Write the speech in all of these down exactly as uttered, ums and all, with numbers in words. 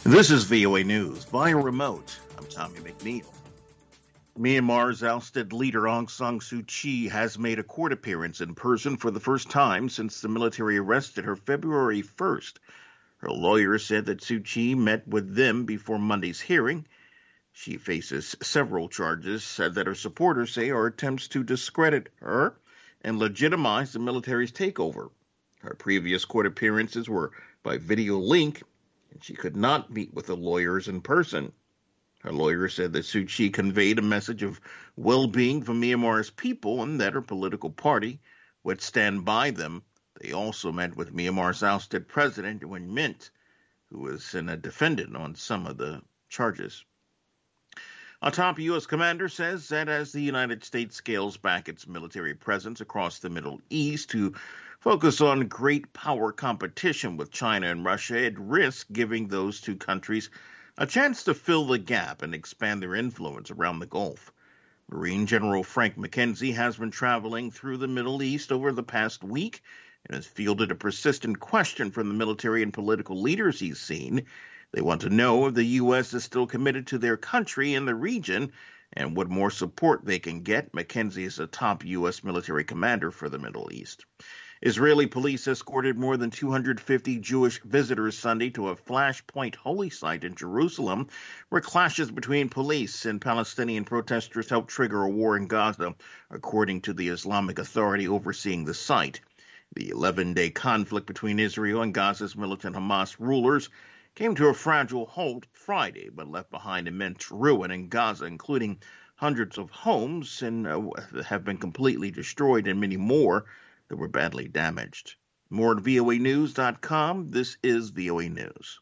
This is V O A News via remote. I'm Tommy McNeil. Myanmar's ousted leader Aung San Suu Kyi has made a court appearance in person for the first time since the military arrested her February first. Her lawyer said that Suu Kyi met with them before Monday's hearing. She faces several charges that her supporters say are attempts to discredit her and legitimize the military's takeover. Her previous court appearances were by video link, and she could not meet with the lawyers in person. Her lawyer said that Suu Kyi conveyed a message of well-being for Myanmar's people and that her political party would stand by them. They also met with Myanmar's ousted president, Win Myint, who was in a defendant on some of the charges. A top U S commander says that as the United States scales back its military presence across the Middle East to focus on great power competition with China and Russia, it risks giving those two countries a chance to fill the gap and expand their influence around the Gulf. Marine General Frank McKenzie has been traveling through the Middle East over the past week and has fielded a persistent question from the military and political leaders he's seen. They want to know if the U S is still committed to their country in the region and what more support they can get. McKenzie is a top U S military commander for the Middle East. Israeli police escorted more than two hundred fifty Jewish visitors Sunday to a flashpoint holy site in Jerusalem, where clashes between police and Palestinian protesters helped trigger a war in Gaza, according to the Islamic Authority overseeing the site. The eleven-day conflict between Israel and Gaza's militant Hamas rulers came to a fragile halt Friday, but left behind immense ruin in Gaza, including hundreds of homes and uh, have been completely destroyed and many more that were badly damaged. More at V O A news dot com. This is V O A News.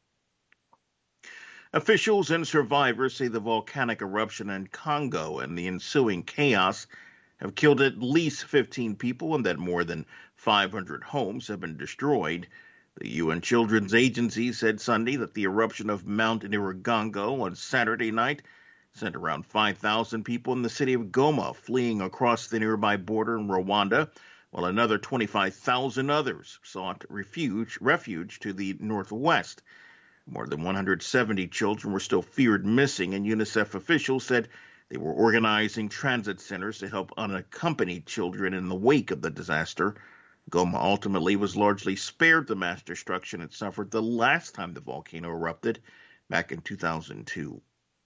Officials and survivors say the volcanic eruption in Congo and the ensuing chaos have killed at least fifteen people and that more than five hundred homes have been destroyed. The U N Children's Agency said Sunday that the eruption of Mount Nyiragongo on Saturday night sent around five thousand people in the city of Goma fleeing across the nearby border in Rwanda, while another twenty-five thousand others sought refuge, refuge to the northwest. More than one hundred seventy children were still feared missing, and UNICEF officials said they were organizing transit centers to help unaccompanied children in the wake of the disaster. Goma ultimately was largely spared the mass destruction it suffered the last time the volcano erupted back in two thousand two.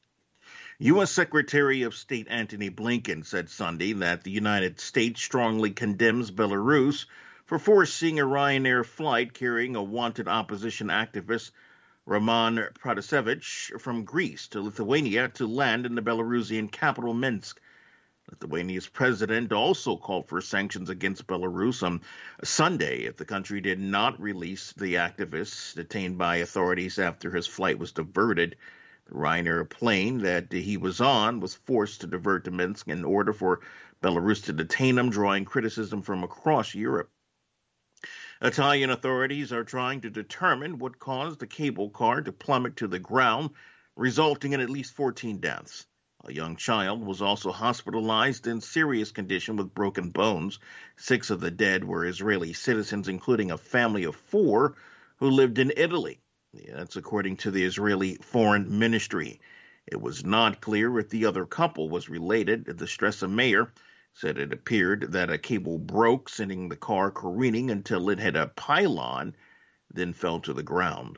U S Secretary of State Antony Blinken said Sunday that the United States strongly condemns Belarus for forcing a Ryanair flight carrying a wanted opposition activist, Roman Protasevich, from Greece to Lithuania to land in the Belarusian capital Minsk. Lithuania's president also called for sanctions against Belarus on Sunday if the country did not release the activist detained by authorities after his flight was diverted. The Ryanair plane that he was on was forced to divert to Minsk in order for Belarus to detain him, drawing criticism from across Europe. Italian authorities are trying to determine what caused the cable car to plummet to the ground, resulting in at least fourteen deaths. A young child was also hospitalized in serious condition with broken bones. Six of the dead were Israeli citizens, including a family of four who lived in Italy. That's according to the Israeli Foreign Ministry. It was not clear if the other couple was related. The Stresa mayor said it appeared that a cable broke, sending the car careening until it hit a pylon, then fell to the ground.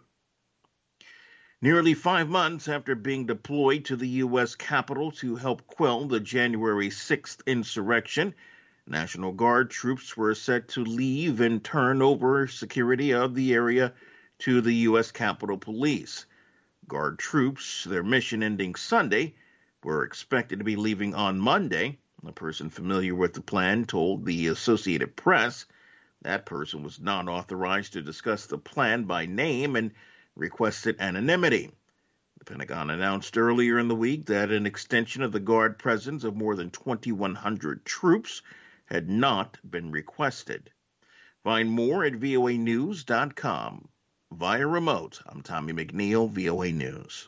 Nearly five months after being deployed to the U S Capitol to help quell the January sixth insurrection, National Guard troops were set to leave and turn over security of the area to the U S Capitol Police. Guard troops, their mission ending Sunday, were expected to be leaving on Monday. A person familiar with the plan told the Associated Press that person was not authorized to discuss the plan by name and requested anonymity. The Pentagon announced earlier in the week that an extension of the Guard presence of more than twenty-one hundred troops had not been requested. Find more at V O A news dot com. Via remote, I'm Tommy McNeil, V O A News.